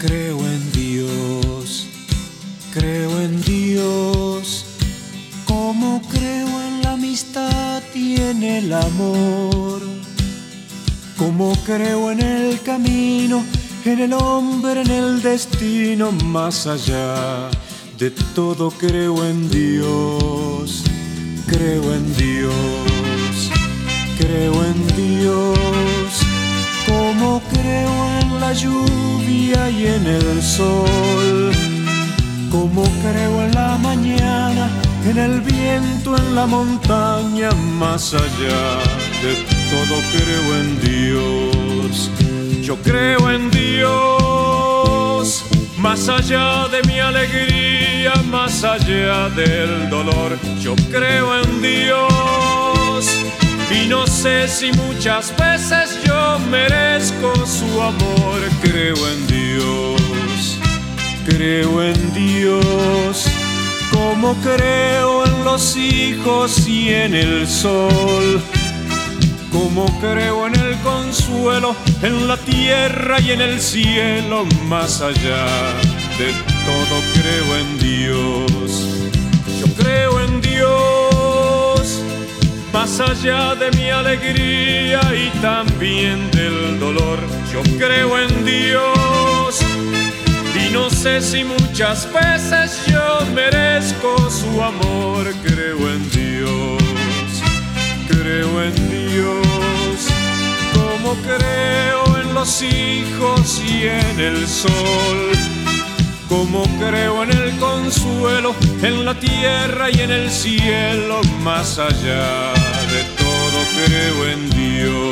Creo en Dios, creo en Dios, como creo en la amistad y en el amor, como creo en el camino, en el hombre, en el destino, más allá de todo creo en Dios, creo en Dios, creo en Dios, como creo en la lluvia y en el sol, como creo en la mañana, en el viento, en la montaña, más allá de todo creo en Dios. Yo creo en Dios, más allá de mi alegría, más allá del dolor. Yo creo en Dios y no sé si muchas veces yo merezco su amor. Creo en Dios, creo en Dios, como creo en los hijos y en el sol, como creo en el consuelo, en la tierra y en el cielo, más allá de todo creo en Dios. Yo creo en Dios, más allá de mi alegría y también del dolor. Yo creo en Dios y no sé si muchas veces yo merezco su amor. Creo en Dios, creo en Dios, como creo en los hijos y en el sol, como creo en el consuelo, en la tierra y en el cielo, más allá de todo creo en Dios.